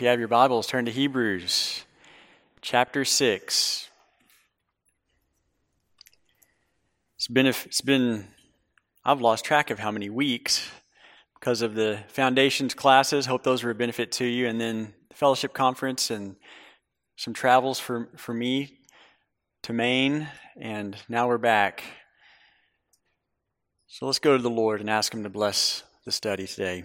If you have your Bibles, turn to Hebrews chapter 6. I've lost track of how many weeks because of the foundations classes. Hope those were a benefit to you. And then the fellowship conference and some travels for me to Maine. And now we're back. So let's go to the Lord and ask Him to bless the study today.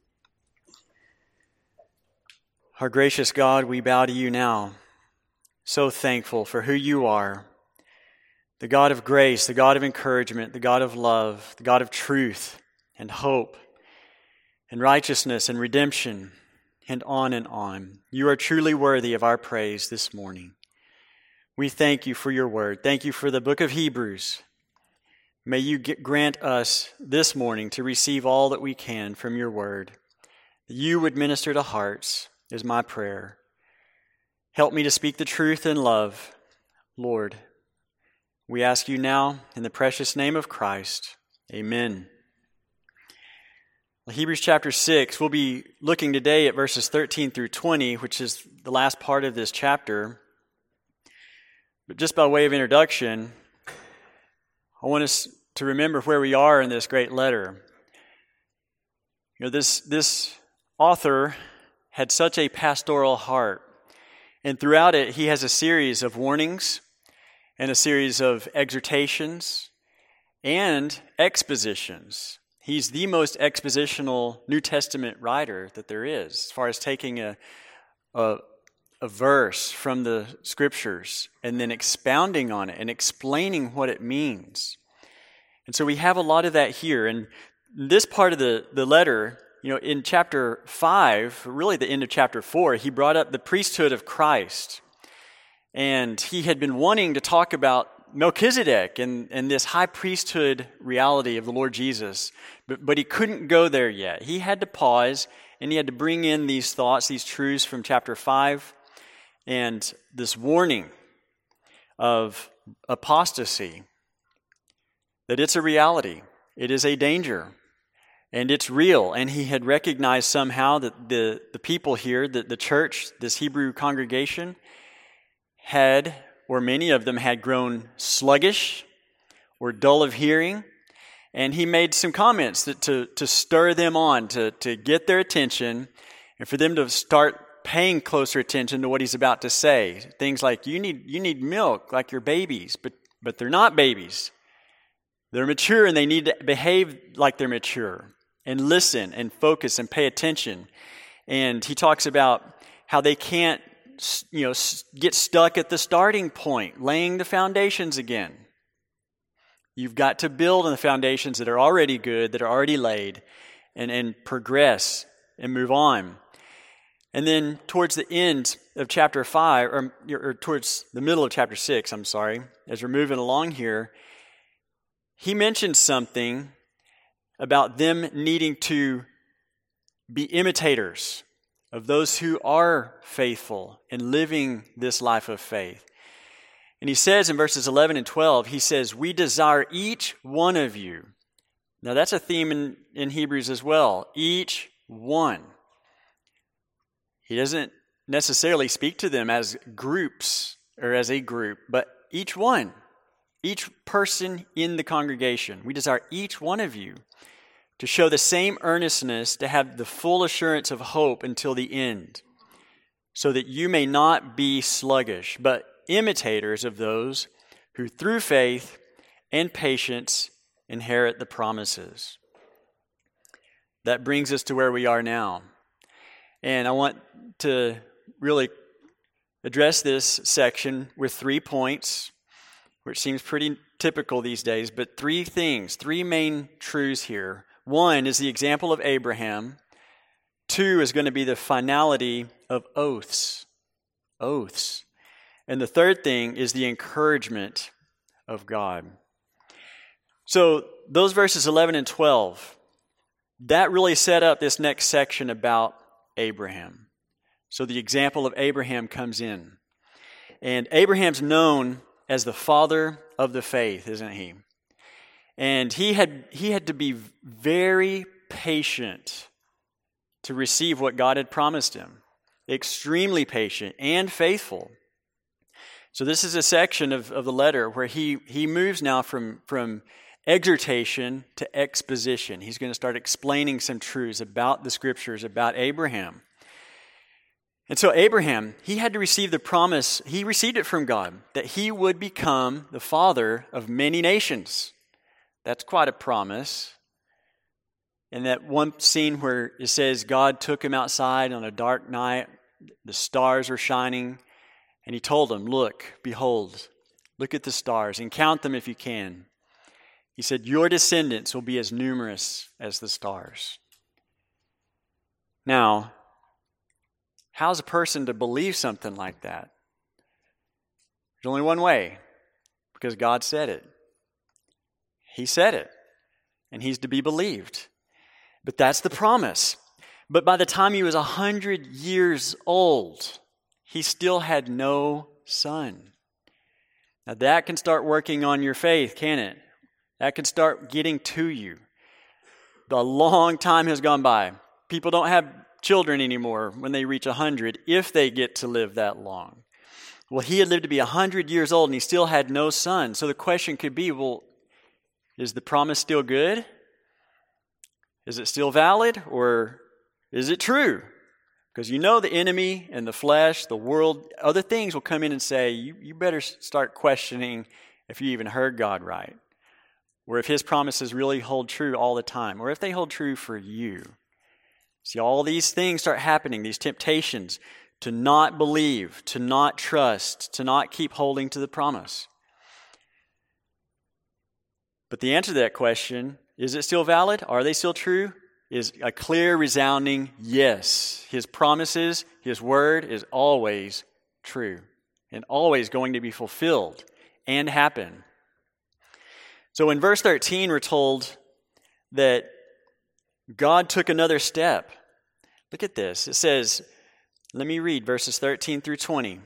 Our gracious God, we bow to you now, so thankful for who you are, the God of grace, the God of encouragement, the God of love, the God of truth and hope and righteousness and redemption, and on and on. You are truly worthy of our praise this morning. We thank you for your word. Thank you for the book of Hebrews. May you grant us this morning to receive all that we can from your word, that you would minister to hearts, is my prayer. Help me to speak the truth in love, Lord. We ask you now in the precious name of Christ. Amen. Well, Hebrews chapter 6, we'll be looking today at verses 13 through 20, which is the last part of this chapter. But just by way of introduction, I want us to remember where we are in this great letter. You know, this author had such a pastoral heart. And throughout it, he has a series of warnings and a series of exhortations and expositions. He's the most expositional New Testament writer that there is, as far as taking a verse from the Scriptures and then expounding on it and explaining what it means. And so we have a lot of that here. And this part of the letter, you know, in chapter 5, really the end of chapter 4, he brought up the priesthood of Christ. And he had been wanting to talk about Melchizedek and this high priesthood reality of the Lord Jesus. But he couldn't go there yet. He had to pause and he had to bring in these thoughts, these truths from chapter 5 and this warning of apostasy, that it's a reality, it is a danger. And it's real. And he had recognized somehow that the people here, the church, this Hebrew congregation, had, or many of them had grown sluggish or dull of hearing. And he made some comments to stir them on, to get their attention, and for them to start paying closer attention to what he's about to say. Things like, you need milk like your babies, but they're not babies. They're mature and they need to behave like they're mature. And listen and focus and pay attention. And he talks about how they can't, get stuck at the starting point, laying the foundations again. You've got to build on the foundations that are already good, that are already laid, and progress and move on. And then towards the end of chapter 5, or towards the middle of chapter 6, as we're moving along here, he mentions something about them needing to be imitators of those who are faithful and living this life of faith. And he says in verses 11 and 12, he says, we desire each one of you. Now that's a theme in Hebrews as well. Each one. He doesn't necessarily speak to them as groups or as a group, but each one. Each person in the congregation. We desire each one of you to show the same earnestness, to have the full assurance of hope until the end, so that you may not be sluggish, but imitators of those who through faith and patience inherit the promises. That brings us to where we are now. And I want to really address this section with 3 points, which seems pretty typical these days, but 3 things, 3 main truths here. 1 is the example of Abraham. 2 is going to be the finality of oaths. Oaths. And the third thing is the encouragement of God. So those verses 11 and 12, that really set up this next section about Abraham. So the example of Abraham comes in. And Abraham's known as the father of the faith, isn't he? And he had to be very patient to receive what God had promised him. extremely patient and faithful. So this is a section of the letter where he moves now from exhortation to exposition. He's going to start explaining some truths about the Scriptures, about Abraham. And so Abraham, he had to receive the promise, he received it from God, that he would become the father of many nations. That's quite a promise. And that one scene where it says God took him outside on a dark night, the stars were shining, and he told him, look, behold, look at the stars and count them if you can. He said, your descendants will be as numerous as the stars. Now, how's a person to believe something like that? There's only one way, because God said it. He said it, and he's to be believed. But that's the promise. But by the time he was 100 years old, he still had no son. Now that can start working on your faith, can it? That can start getting to you. A long time has gone by. People don't have children anymore when they reach 100, if they get to live that long. Well, he had lived to be 100 years old and he still had no son. So the question could be, well, is the promise still good? Is it still valid? Or is it true? Because you know the enemy and the flesh, the world, other things will come in and say, you better start questioning if you even heard God right. Or if his promises really hold true all the time. Or if they hold true for you. See, all these things start happening, these temptations to not believe, to not trust, to not keep holding to the promise. But the answer to that question, is it still valid? Are they still true? Is a clear, resounding yes. His promises, his word is always true and always going to be fulfilled and happen. So in verse 13, we're told that God took another step. Look at this. It says, let me read verses 13 through 20.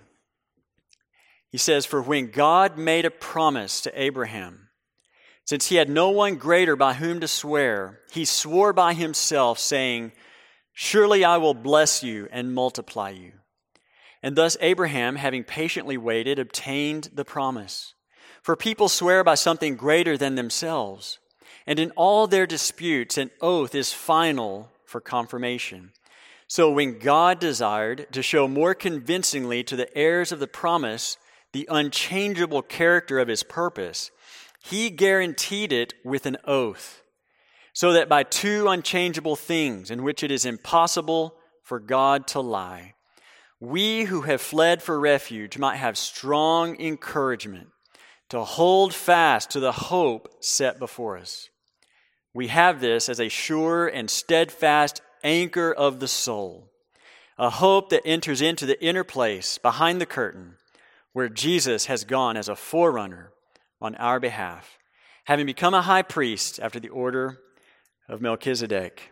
He says, for when God made a promise to Abraham, since he had no one greater by whom to swear, he swore by himself, saying, surely I will bless you and multiply you. And thus Abraham, having patiently waited, obtained the promise. For people swear by something greater than themselves. And in all their disputes, an oath is final for confirmation. So when God desired to show more convincingly to the heirs of the promise the unchangeable character of his purpose, he guaranteed it with an oath, so that by two unchangeable things in which it is impossible for God to lie, we who have fled for refuge might have strong encouragement to hold fast to the hope set before us. We have this as a sure and steadfast anchor of the soul, a hope that enters into the inner place behind the curtain, where Jesus has gone as a forerunner on our behalf, having become a high priest after the order of Melchizedek.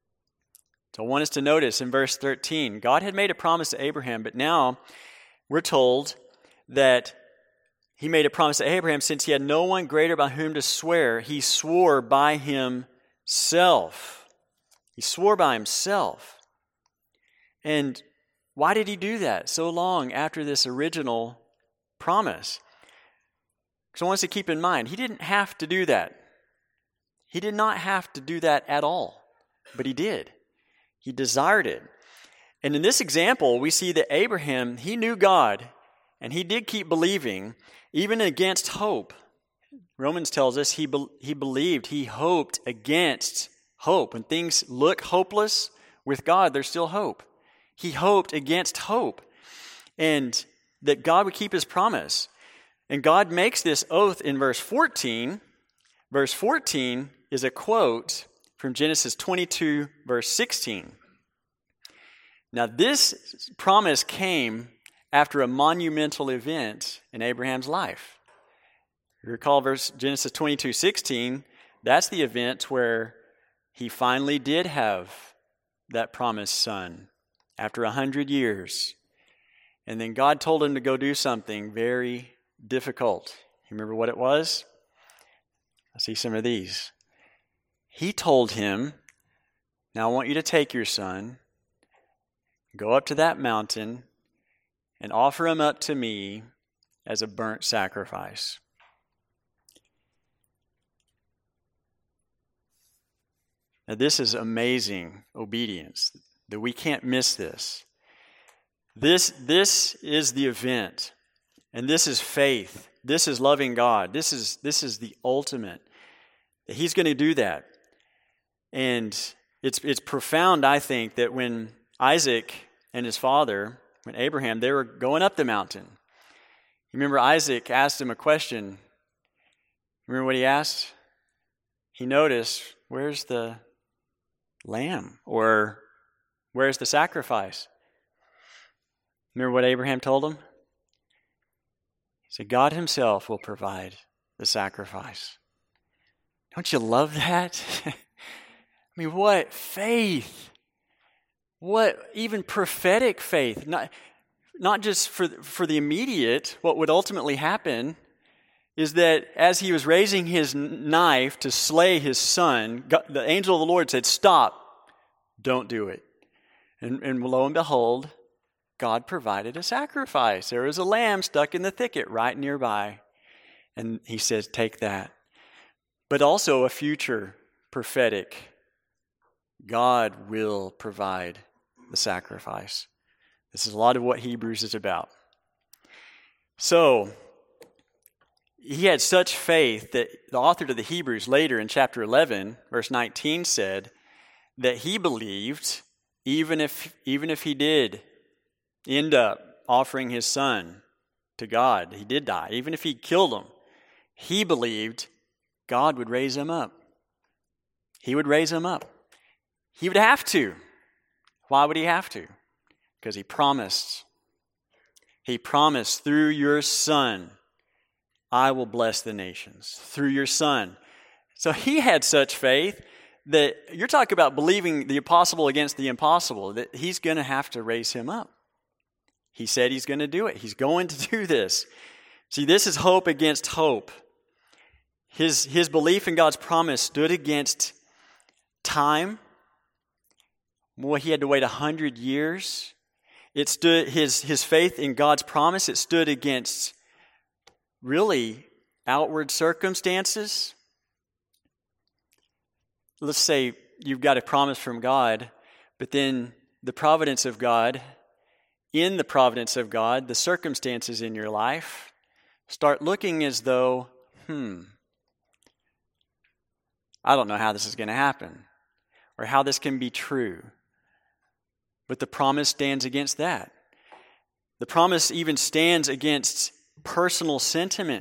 So I want us to notice in verse 13, God had made a promise to Abraham, but now we're told that he made a promise to Abraham since he had no one greater by whom to swear. He swore by himself. He swore by himself. And why did he do that so long after this original promise? Because I want us to keep in mind, he didn't have to do that. He did not have to do that at all, but he did. He desired it. And in this example, we see that Abraham, he knew God, and he did keep believing, even against hope. Romans tells us he believed, he hoped against hope. When things look hopeless, with God, there's still hope. He hoped against hope, and that God would keep his promise. And God makes this oath in verse 14. Verse 14 is a quote from Genesis 22, verse 16. Now, this promise came after a monumental event in Abraham's life. You recall Genesis 22, 16, that's the event where he finally did have that promised son after 100 years. And then God told him to go do something very difficult. You remember what it was? I see some of these. He told him, now I want you to take your son, Go up to that mountain and offer him up to me as a burnt sacrifice. Now, this is amazing obedience, that we can't miss this. This is the event, and this is faith. This is loving God. This is the ultimate. He's going to do that. And it's profound, I think, that when Isaac and his father, when Abraham, they were going up the mountain. You remember Isaac asked him a question. Remember what he asked? He noticed, where's the lamb? Or where's the sacrifice? Remember what Abraham told him? He said, God himself will provide the sacrifice. Don't you love that? I mean, what faith. What even prophetic faith. Not just for the immediate, what would ultimately happen is that as he was raising his knife to slay his son, God, the angel of the Lord said, stop, don't do it. And lo and behold, God provided a sacrifice. There was a lamb stuck in the thicket right nearby. And he says, take that. But also a future prophetic, God will provide the sacrifice. This is a lot of what Hebrews is about. So, he had such faith that the author to the Hebrews later in chapter 11, verse 19 said that he believed even if he did end up offering his son to God, he did die, even if he killed him, he believed God would raise him up. He would raise him up. He would have to. Why would he have to? Because he promised. He promised, through your son, I will bless the nations. Through your son. So he had such faith that you're talking about believing the impossible against the impossible, that he's going to have to raise him up. He said he's going to do it. He's going to do this. See, this is hope against hope. His belief in God's promise stood against time. Boy, he had to wait 100 years. It stood his faith in God's promise. It stood against really outward circumstances. Let's say you've got a promise from God, but then the providence of God, in the providence of God, the circumstances in your life start looking as though, I don't know how this is going to happen or how this can be true. But the promise stands against that. The promise even stands against personal sentiment.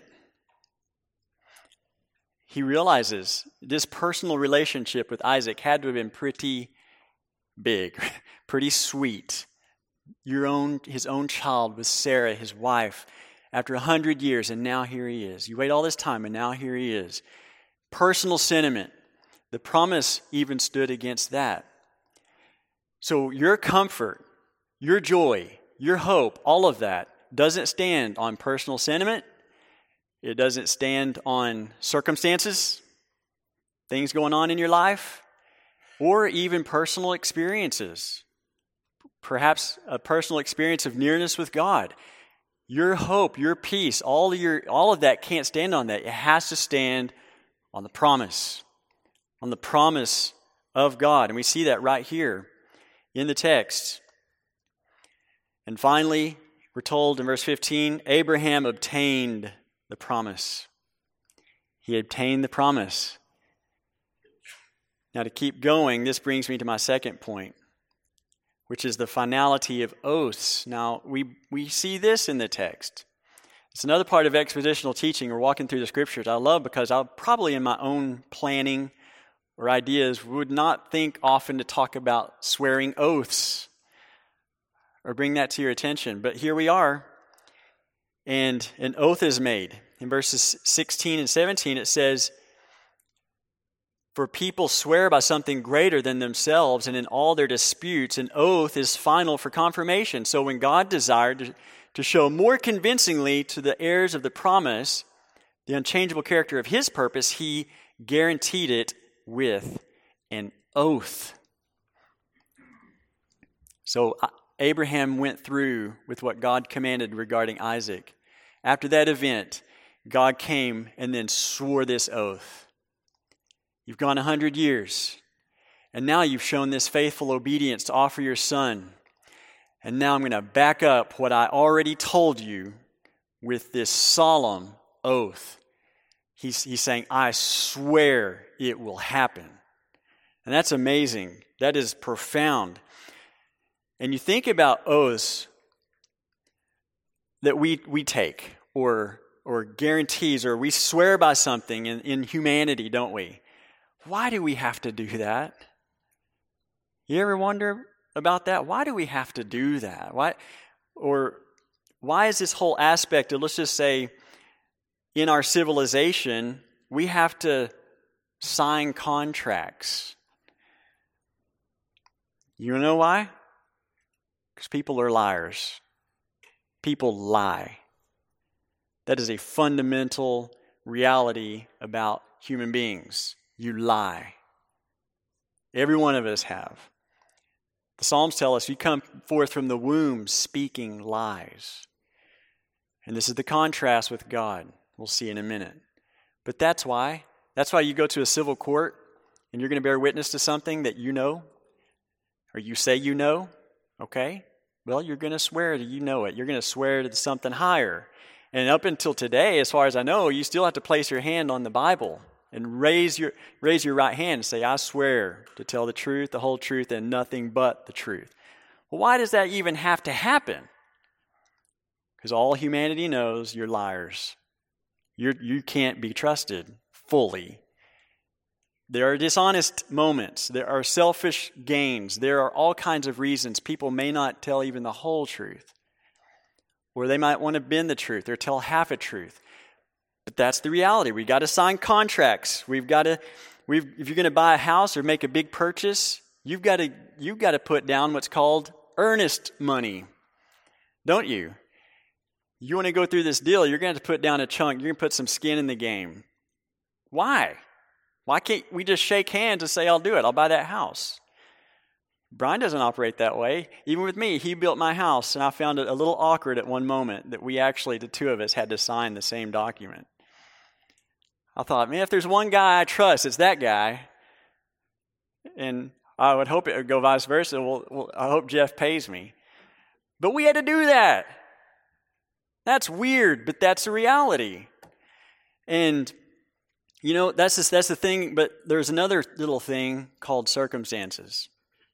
He realizes this personal relationship with Isaac had to have been pretty big, pretty sweet. His own child with Sarah, his wife, after 100 years, and now here he is. You wait all this time, and now here he is. Personal sentiment. The promise even stood against that. So your comfort, your joy, your hope, all of that doesn't stand on personal sentiment. It doesn't stand on circumstances, things going on in your life, or even personal experiences. Perhaps a personal experience of nearness with God. Your hope, your peace, all of that can't stand on that. It has to stand on the promise of God. And we see that right here in the text. And finally, we're told in verse 15, Abraham obtained the promise. He obtained the promise. Now to keep going, this brings me to my second point, which is the finality of oaths. Now, we see this in the text. It's another part of expositional teaching or walking through the scriptures I love, because I'll probably in my own planning or ideas would not think often to talk about swearing oaths or bring that to your attention. But here we are, and an oath is made. In verses 16 and 17 it says, for people swear by something greater than themselves, and in all their disputes, an oath is final for confirmation. So when God desired to show more convincingly to the heirs of the promise the unchangeable character of his purpose, he guaranteed it with an oath. So Abraham went through with what God commanded regarding Isaac, after that event, God came and then swore this oath. You've gone 100 years, and now you've shown this faithful obedience to offer your son. And now I'm going to back up what I already told you with this solemn oath. He's saying, I swear it will happen. And that's amazing. That is profound. And you think about oaths that we take, or guarantees, or we swear by something in humanity, don't we? Why do we have to do that? You ever wonder about that? Why do we have to do that? Why is this whole aspect of, let's just say, in our civilization, we have to sign contracts? You know why? Because people are liars. People lie. That is a fundamental reality about human beings. You lie. Every one of us have. The Psalms tell us you come forth from the womb speaking lies. And this is the contrast with God. We'll see in a minute. But that's why you go to a civil court and you're going to bear witness to something that you know, or you say you know, okay? Well, you're going to swear that you know it. You're going to swear to something higher. And up until today, as far as I know, you still have to place your hand on the Bible and raise your right hand and say, I swear to tell the truth, the whole truth, and nothing but the truth. Well, why does that even have to happen? Because all humanity knows you're liars. You can't be trusted fully. There are dishonest moments. There are selfish gains. There are all kinds of reasons people may not tell even the whole truth. Or they might want to bend the truth or tell half a truth. But that's the reality. We've got to sign contracts. If you're going to buy a house or make a big purchase, you've got to put down what's called earnest money, don't you? You want to go through this deal, you're going to have to put down a chunk. You're going to put some skin in the game. Why? Why can't we just shake hands and say, I'll do it. I'll buy that house. Brian doesn't operate that way. Even with me, he built my house, and I found it a little awkward at one moment that the two of us had to sign the same document. I thought, man, if there's one guy I trust, it's that guy. And I would hope it would go vice versa. Well, I hope Jeff pays me. But we had to do that. That's weird, but that's the reality. And, that's the thing, but there's another little thing called circumstances.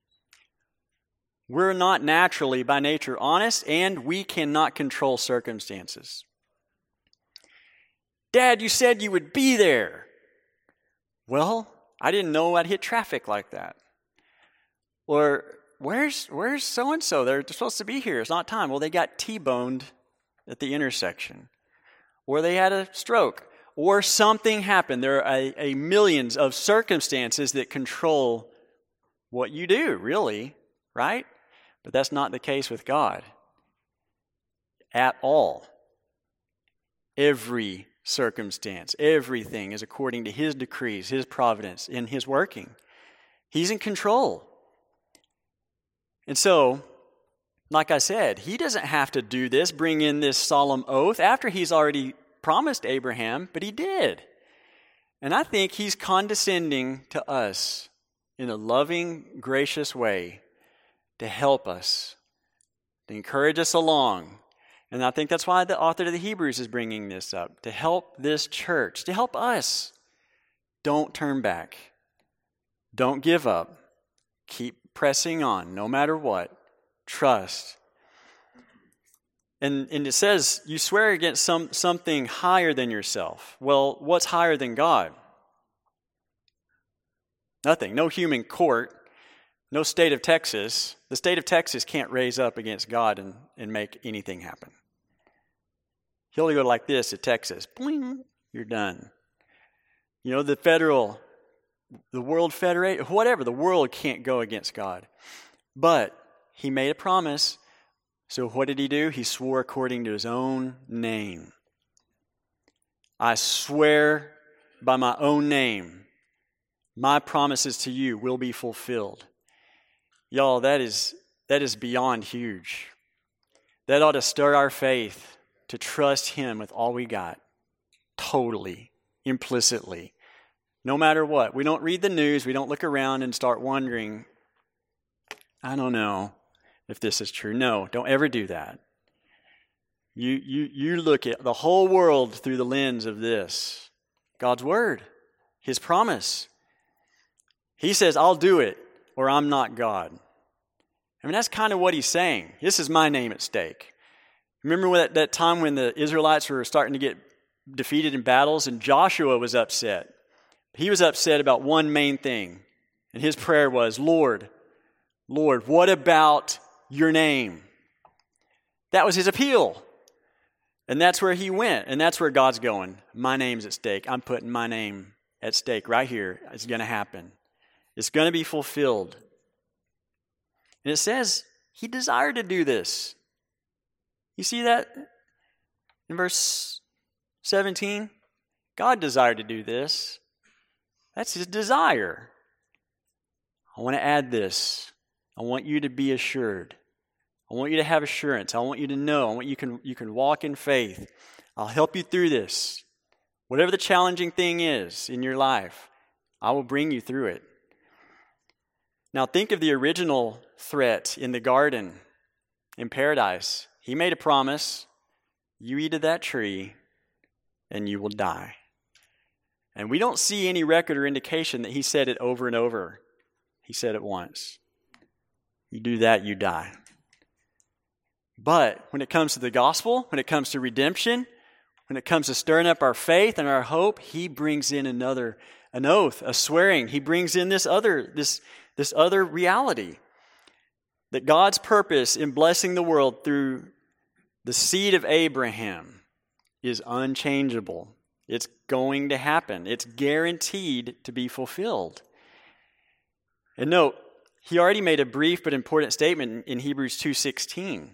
We're not naturally, by nature, honest, and we cannot control circumstances. Dad, you said you would be there. Well, I didn't know I'd hit traffic like that. Or, where's so-and-so? They're supposed to be here. It's not time. Well, they got T-boned at the intersection. Or they had a stroke. Or something happened. There are millions of circumstances that control what you do, really, right? But that's not the case with God at all. Every circumstance, everything is according to His decrees, His providence, in His working. He's in control. And so, like I said, He doesn't have to do this, bring in this solemn oath after He's already promised Abraham, but He did. And I think He's condescending to us in a loving, gracious way to help us, to encourage us along. And I think that's why the author of the Hebrews is bringing this up, to help this church, to help us. Don't turn back. Don't give up. Keep pressing on, no matter what. Trust. And it says, you swear against something higher than yourself. Well, what's higher than God? Nothing. No human court. No state of Texas. The state of Texas can't raise up against God and make anything happen. He'll go like this at Texas. Boing, you're done. The World Federation, whatever, the world can't go against God. But He made a promise. So what did He do? He swore according to His own name. I swear by my own name, my promises to you will be fulfilled. Y'all, that is that is beyond huge. That ought to stir our faith to trust Him with all we got, totally, implicitly, no matter what. We don't read the news. We don't look around and start wondering, I don't know if this is true. No, don't ever do that. You look at the whole world through the lens of this. God's Word, His promise. He says, I'll do it, or I'm not God. I mean, that's kind of what He's saying. This is my name at stake. Remember that time when the Israelites were starting to get defeated in battles, and Joshua was upset. He was upset about one main thing, and his prayer was, Lord, what about your name? That was his appeal. And that's where he went, and that's where God's going. My name's at stake. I'm putting my name at stake right here. It's going to happen. It's going to be fulfilled. And it says He desired to do this. You see that in verse 17? God desired to do this. That's His desire. I want to add this. I want you to be assured. I want you to have assurance. I want you to know. I want you can walk in faith. I'll help you through this. Whatever the challenging thing is in your life, I will bring you through it. Now think of the original threat in the garden, in paradise. He made a promise. You eat of that tree, and you will die. And we don't see any record or indication that He said it over and over. He said it once. You do that, you die. But when it comes to the gospel, when it comes to redemption, when it comes to stirring up our faith and our hope, He brings in an oath, a swearing. He brings in this other reality. That God's purpose in blessing the world through the seed of Abraham is unchangeable. It's going to happen. It's guaranteed to be fulfilled. And note, he already made a brief but important statement in Hebrews 2:16.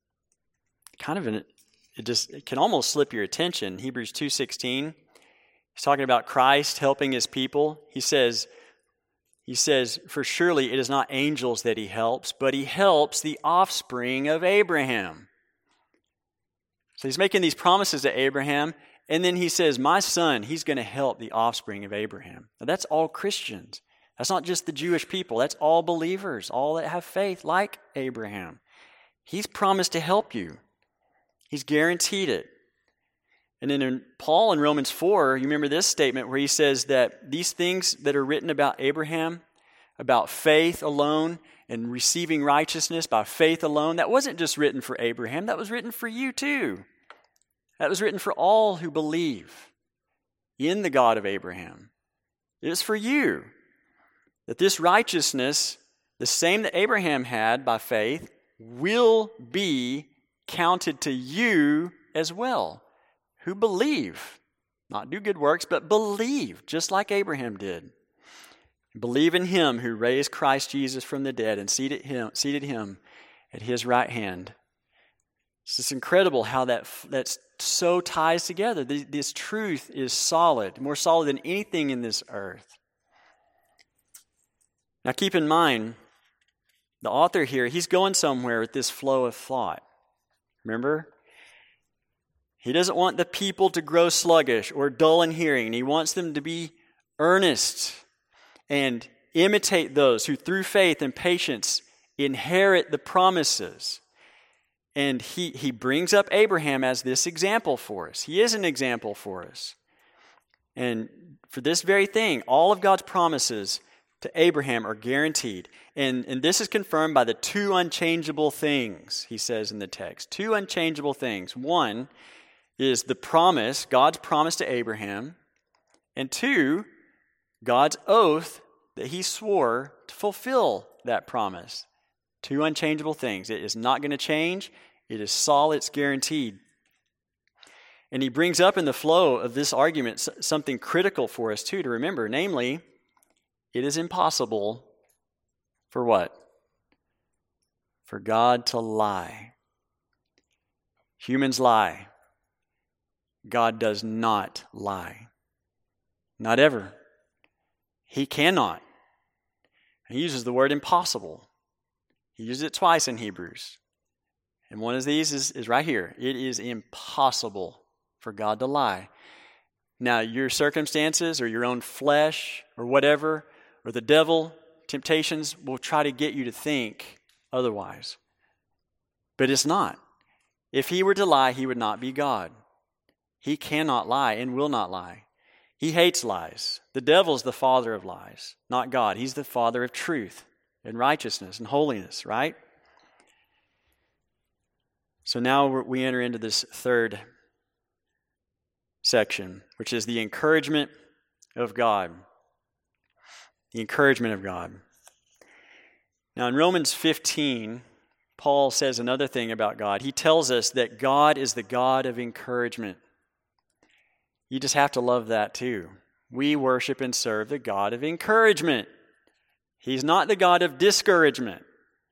It can almost slip your attention. Hebrews 2:16. He's talking about Christ helping His people. He says, for surely it is not angels that He helps, but He helps the offspring of Abraham. So He's making these promises to Abraham, and then He says, my son, he's going to help the offspring of Abraham. Now that's all Christians. That's not just the Jewish people. That's all believers, all that have faith like Abraham. He's promised to help you. He's guaranteed it. And then in Paul in Romans 4, you remember this statement where he says that these things that are written about Abraham, about faith alone and receiving righteousness by faith alone, that wasn't just written for Abraham, that was written for you too. That was written for all who believe in the God of Abraham. It is for you. That this righteousness, the same that Abraham had by faith, will be counted to you as well, who believe, not do good works, but believe, just like Abraham did. Believe in Him who raised Christ Jesus from the dead and seated him at His right hand. It's just incredible how that so ties together. This truth is solid, more solid than anything in this earth. Now keep in mind, the author here, he's going somewhere with this flow of thought. Remember? He doesn't want the people to grow sluggish or dull in hearing. He wants them to be earnest and imitate those who through faith and patience inherit the promises. And he brings up Abraham as this example for us. He is an example for us. And for this very thing, all of God's promises to Abraham are guaranteed. And this is confirmed by the two unchangeable things, he says in the text. Two unchangeable things. One is the promise, God's promise to Abraham. And two, God's oath that He swore to fulfill that promise. Two unchangeable things. It is not going to change. It is solid. It's guaranteed. And he brings up in the flow of this argument something critical for us too to remember. Namely, it is impossible for what? For God to lie. Humans lie. God does not lie. Not ever. He cannot. He uses the word impossible. He used it twice in Hebrews. And one of these is right here. It is impossible for God to lie. Now, your circumstances or your own flesh or whatever, or the devil, temptations will try to get you to think otherwise. But it's not. If he were to lie, he would not be God. He cannot lie and will not lie. He hates lies. The devil's the father of lies, not God. He's the father of truth and righteousness and holiness, right? So now we enter into this third section, which is the encouragement of God. The encouragement of God. Now in Romans 15, Paul says another thing about God. He tells us that God is the God of encouragement. You just have to love that too. We worship and serve the God of encouragement. He's not the God of discouragement.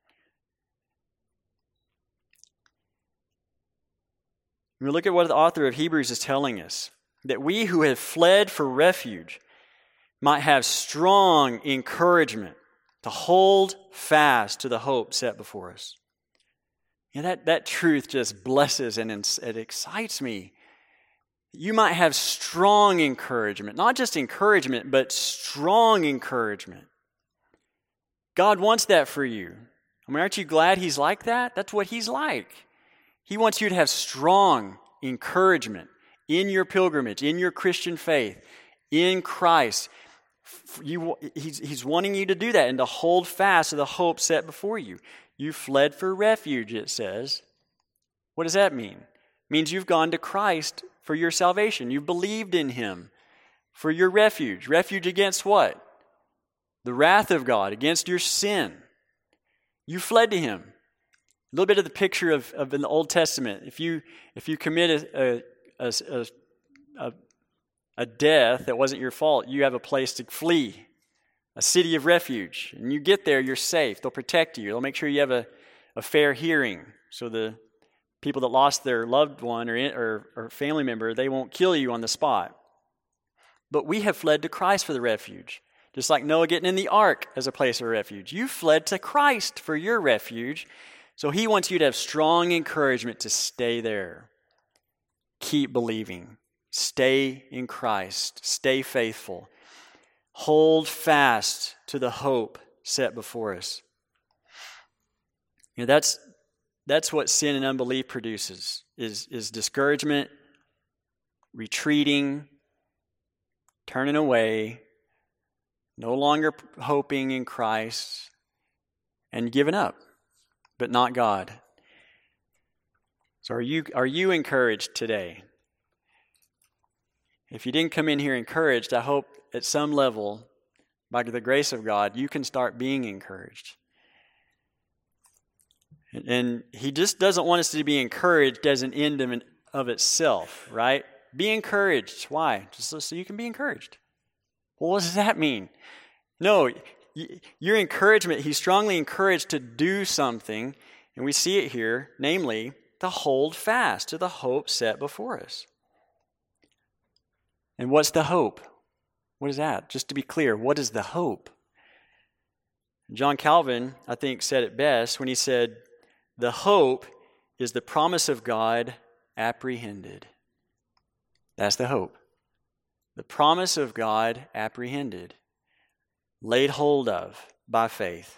We look at what the author of Hebrews is telling us, that we who have fled for refuge might have strong encouragement to hold fast to the hope set before us. That truth just blesses and it excites me. You might have strong encouragement, not just encouragement, but strong encouragement. God wants that for you. I mean, aren't you glad He's like that? That's what He's like. He wants you to have strong encouragement in your pilgrimage, in your Christian faith, in Christ. He's wanting you to do that and to hold fast to the hope set before you. You fled for refuge, it says. What does that mean? It means you've gone to Christ for your salvation. You've believed in Him for your refuge. Refuge against what? The wrath of God, against your sin. You fled to Him. A little bit of the picture of in the Old Testament. If you commit a death that wasn't your fault, you have a place to flee, a city of refuge. And you get there, you're safe. They'll protect you. They'll make sure you have a fair hearing. So the people that lost their loved one or family member, they won't kill you on the spot. But we have fled to Christ for the refuge. Just like Noah getting in the ark as a place of refuge. You fled to Christ for your refuge. So He wants you to have strong encouragement to stay there. Keep believing. Stay in Christ. Stay faithful. Hold fast to the hope set before us. That's what sin and unbelief produces, is discouragement, retreating, turning away, no longer hoping in Christ, and giving up, but not God. So are you encouraged today? If you didn't come in here encouraged, I hope at some level, by the grace of God, you can start being encouraged. And He just doesn't want us to be encouraged as an end of itself, right? Be encouraged. Why? Just so you can be encouraged. Well, what does that mean? No, your encouragement, He's strongly encouraged to do something, and we see it here, namely, to hold fast to the hope set before us. And what's the hope? What is that? Just to be clear, what is the hope? John Calvin, I think, said it best when he said, the hope is the promise of God apprehended. That's the hope. The promise of God apprehended, laid hold of by faith.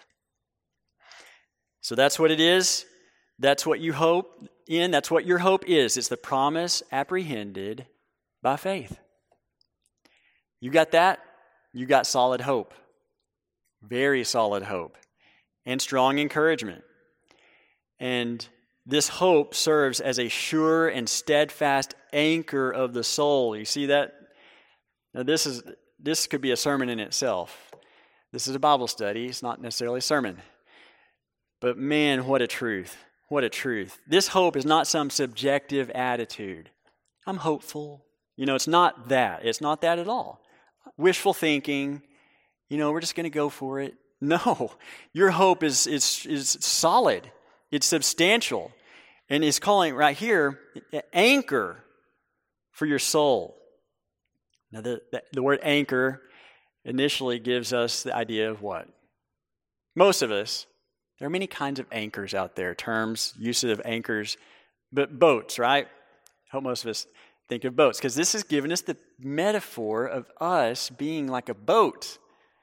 So that's what it is. That's what you hope in. That's what your hope is. It's the promise apprehended by faith. You got that? You got solid hope. Very solid hope. And strong encouragement. And this hope serves as a sure and steadfast anchor of the soul. You see that? Now this could be a sermon in itself. This is a Bible study. It's not necessarily a sermon. But man, what a truth. What a truth. This hope is not some subjective attitude. I'm hopeful. It's not that. It's not that at all. Wishful thinking. We're just going to go for it. No. Your hope is solid. It's substantial. And it's calling right here an anchor for your soul. Now, the word anchor initially gives us the idea of what? Most of us, There are many kinds of anchors out there, terms, uses of anchors, but boats, right? I hope most of us think of boats, because this has given us the metaphor of us being like a boat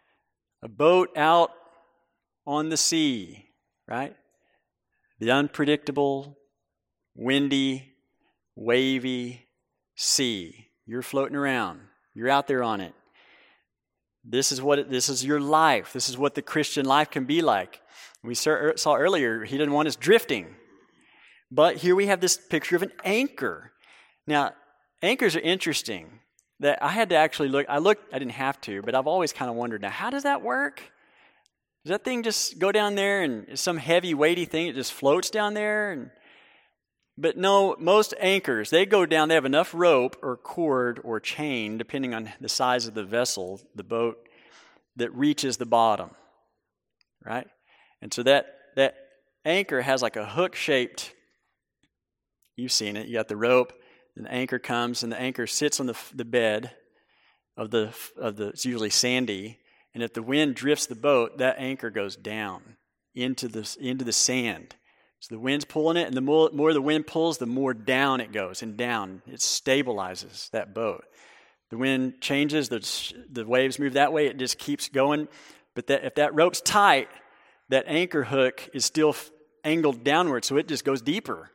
out on the sea, right? The unpredictable, windy, wavy sea. You're floating around. You're out there on it. This is your life. This is what the Christian life can be like. We saw earlier, he didn't want us drifting. But here we have this picture of an anchor. Now, anchors are interesting. That I had to actually look. I didn't have to, but I've always kind of wondered, now, how does that work? Does that thing just go down there and it's some heavy, weighty thing, it just floats down there? But no, most anchors, they go down, they have enough rope or cord or chain, depending on the size of the vessel, the boat, that reaches the bottom, right? And so that anchor has like a hook-shaped, you've seen it, you got the rope, and the anchor comes, and the anchor sits on the bed of the it's usually sandy, and if the wind drifts the boat, that anchor goes down into the sand. So the wind's pulling it, and the more the wind pulls, the more down it goes, and down. It stabilizes that boat. The wind changes, the waves move that way, it just keeps going. But if that rope's tight, that anchor hook is still angled downward, so it just goes deeper.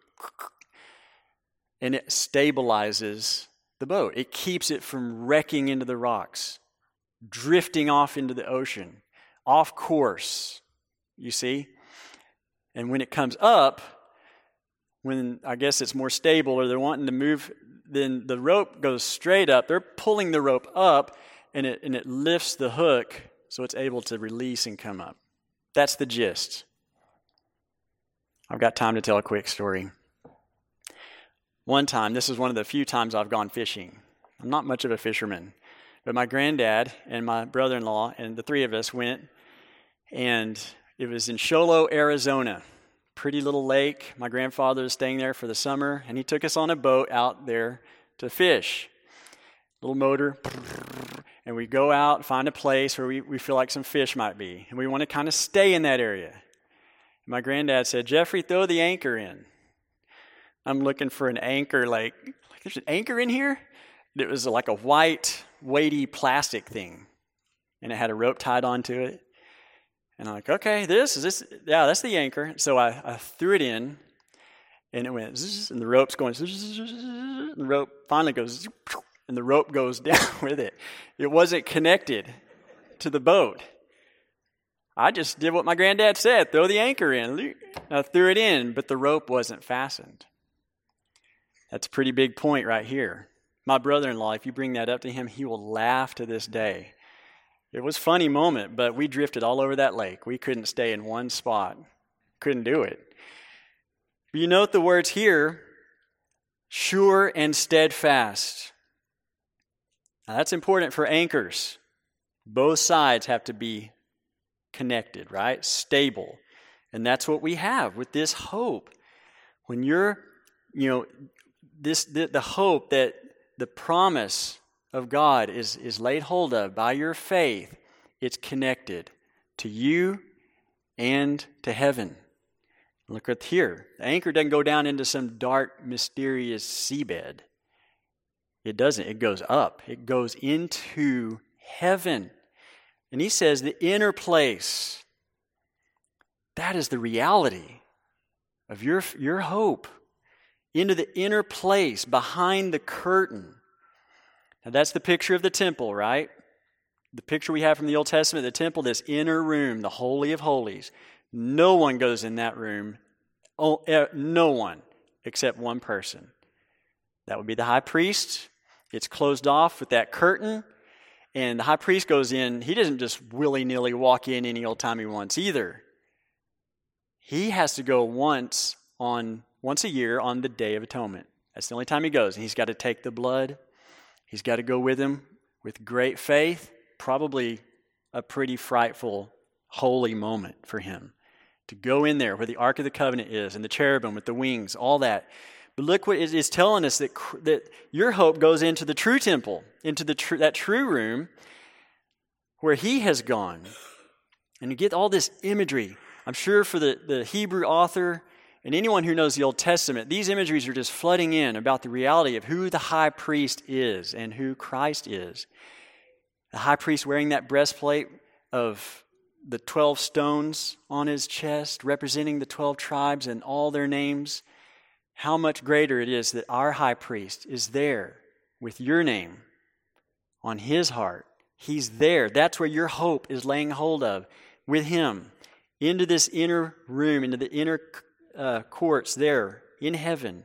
And it stabilizes the boat. It keeps it from wrecking into the rocks, drifting off into the ocean, off course, you see? And when it comes up, when I guess it's more stable or they're wanting to move, then the rope goes straight up. They're pulling the rope up, and it lifts the hook so it's able to release and come up. That's the gist. I've got time to tell a quick story. One time, this is one of the few times I've gone fishing. I'm not much of a fisherman, but my granddad and my brother-in-law and the three of us went, and it was in Show Low, Arizona. Pretty little lake. My grandfather was staying there for the summer, and he took us on a boat out there to fish. Little motor, and we go out, find a place where we feel like some fish might be, and we want to kind of stay in that area. My granddad said, "Jeffrey, throw the anchor in." I'm looking for an anchor, like there's an anchor in here? It was like a white, weighty plastic thing, and it had a rope tied onto it. And I'm like, okay, yeah, that's the anchor. So I threw it in, and it went zzz, and the rope's going zzz, and the rope finally goes zzz, and the rope goes down with it. It wasn't connected to the boat. I just did what my granddad said, throw the anchor in. I threw it in, but the rope wasn't fastened. That's a pretty big point right here. My brother-in-law, if you bring that up to him, he will laugh to this day. It was a funny moment, but we drifted all over that lake. We couldn't stay in one spot. Couldn't do it. But you note the words here, sure and steadfast. Now that's important for anchors. Both sides have to be connected, right? Stable. And that's what we have with this hope. When you're, the hope that the promise of God is laid hold of by your faith, it's connected to you and to heaven. Look at here. The anchor doesn't go down into some dark, mysterious seabed. It doesn't. It goes up. It goes into heaven. And he says the inner place, that is the reality of your hope. Into the inner place, behind the curtain. Now that's the picture of the temple, right? The picture we have from the Old Testament, the temple, this inner room, the Holy of Holies. No one goes in that room. No one except one person. That would be the high priest. It's closed off with that curtain. And the high priest goes in. He doesn't just willy-nilly walk in any old time he wants either. He has to go once a year on the Day of Atonement. That's the only time he goes. And he's got to take the blood. He's got to go with him with great faith. Probably a pretty frightful, holy moment for him. To go in there where the Ark of the Covenant is and the cherubim with the wings, all that. But look what it is telling us, that your hope goes into the true temple, into that true room where he has gone. And you get all this imagery. I'm sure for the Hebrew author and anyone who knows the Old Testament, these imageries are just flooding in about the reality of who the high priest is and who Christ is. The high priest wearing that breastplate of the 12 stones on his chest, representing the 12 tribes and all their names. How much greater it is that our high priest is there with your name on his heart. He's there. That's where your hope is laying hold of, with him, into this inner room, into the inner courts there in heaven.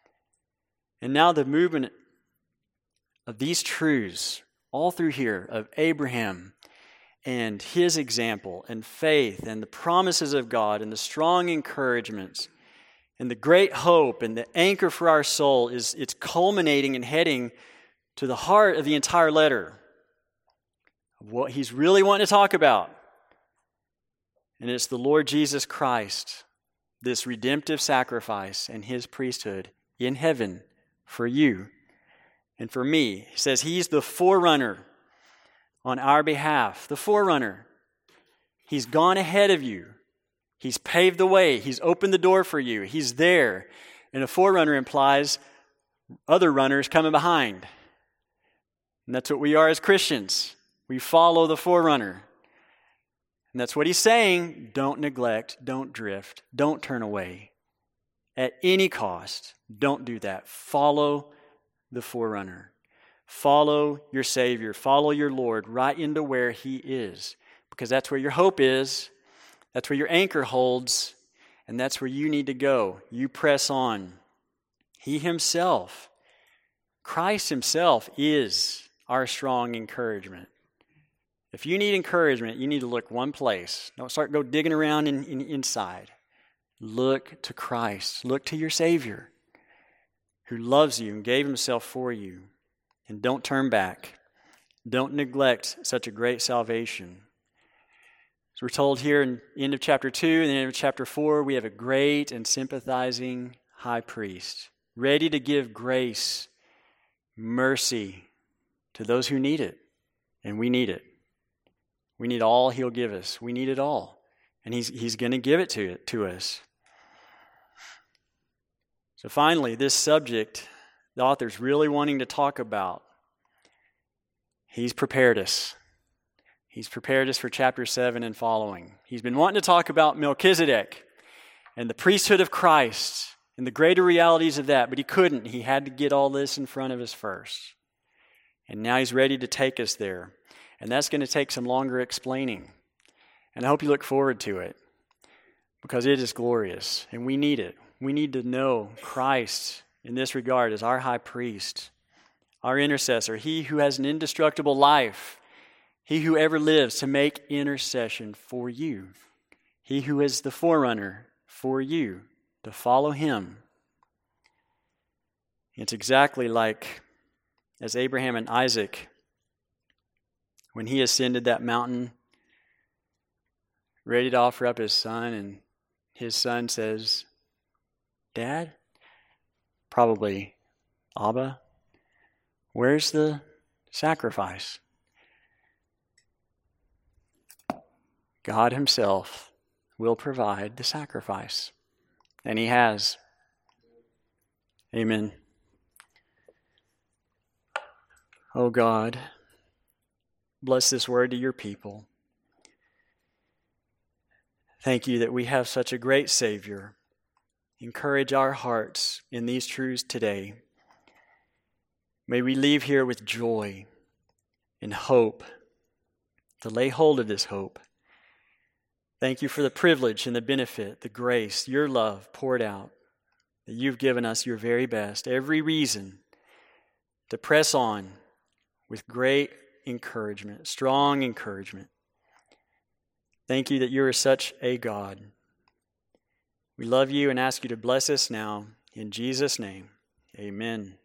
And now the movement of these truths all through here of Abraham and his example and faith and the promises of God and the strong encouragements and the great hope and the anchor for our soul it's culminating and heading to the heart of the entire letter, of what he's really wanting to talk about. And it's the Lord Jesus Christ, this redemptive sacrifice and his priesthood in heaven for you and for me. He says he's the forerunner on our behalf, the forerunner. He's gone ahead of you. He's paved the way. He's opened the door for you. He's there. And a forerunner implies other runners coming behind. And that's what we are as Christians. We follow the forerunner. And that's what he's saying. Don't neglect, don't drift, don't turn away. At any cost, don't do that. Follow the forerunner. Follow your Savior. Follow your Lord right into where he is. Because that's where your hope is. That's where your anchor holds. And that's where you need to go. You press on. He himself, Christ himself, is our strong encouragement. If you need encouragement, you need to look one place. Don't go digging around inside. Look to Christ. Look to your Savior who loves you and gave himself for you. And don't turn back. Don't neglect such a great salvation. As we're told here in the end of chapter 2 and the end of chapter 4, we have a great and sympathizing high priest, ready to give grace, mercy to those who need it. And we need it. We need all he'll give us. We need it all. And he's going to give it to us. So finally, this subject the author's really wanting to talk about, he's prepared us. He's prepared us for chapter 7 and following. He's been wanting to talk about Melchizedek and the priesthood of Christ and the greater realities of that, but he couldn't. He had to get all this in front of us first. And now he's ready to take us there. And that's going to take some longer explaining. And I hope you look forward to it, because it is glorious and we need it. We need to know Christ in this regard as our high priest, our intercessor, he who has an indestructible life, he who ever lives to make intercession for you, he who is the forerunner for you to follow him. It's exactly like as Abraham and Isaac, when he ascended that mountain, ready to offer up his son, and his son says, "Dad," probably, "Abba, where's the sacrifice?" God himself will provide the sacrifice. And he has. Amen. Oh God, bless this word to your people. Thank you that we have such a great Savior. Encourage our hearts in these truths today. May we leave here with joy and hope, to lay hold of this hope. Thank you for the privilege and the benefit, the grace, your love poured out, that you've given us your very best, every reason to press on with great encouragement, strong encouragement. Thank you that you are such a God. We love you and ask you to bless us now. In Jesus' name, amen.